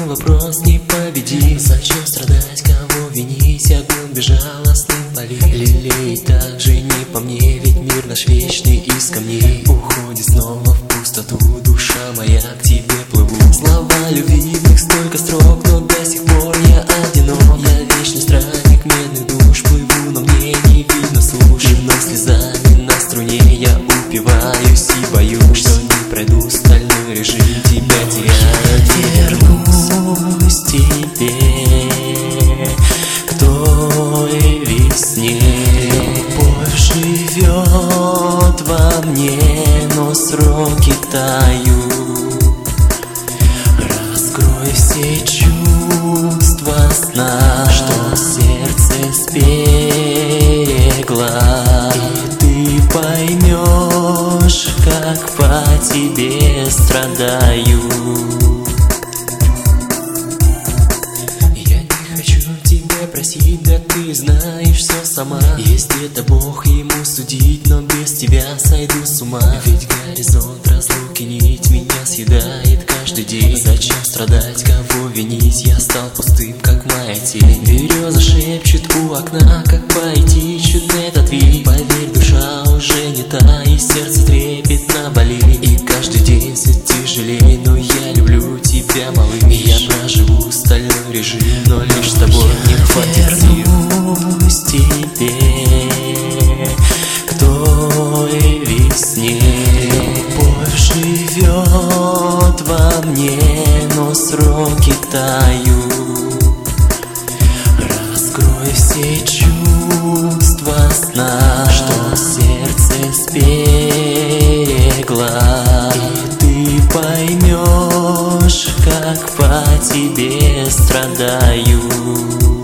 вопрос не победить. Зачем страдать, кого винить? Огонь безжалостным палит, лелеет также не по мне. Ведь мир наш вечный из камней уходит снова в пустоту. Душа моя к тебе плыву. Слова любви, в них столько строк, но до сих пор я одинок. Я вечный странник медных душ, плыву, но мне не видно суш. И вновь слезами на струне я упиваюсь и боюсь, что не пройду стальной режим, тебя теряю. Вернусь тебе к той весне. Любовь живет во мне, но сроки тают. Раскрой все чувства сна, что сердце спегло, и ты поймешь, как по тебе страдаю. Я не хочу тебя просить, да ты знаешь все сама. Есть это Бог, ему судить, но без тебя сойду с ума. Ведь горизонт разлуки нить меня съедает каждый день. Зачем страдать, кого винить? Я стал пустым, как моя тень. Береза шепчет у окна, как поэтичен этот вид. Поверь, душа уже не та, и сердце трепетно болит. И каждый день все тяжелее, но я люблю тебя, малыш. Я проживу стальной режим, но лишь с тобой не хватит сил. Вернусь тебе к той весне. Любовь живет во мне, но сроки тают. Раскрой все чувства сна, что сердце спегло, и ты поймешь, как по тебе страдаю.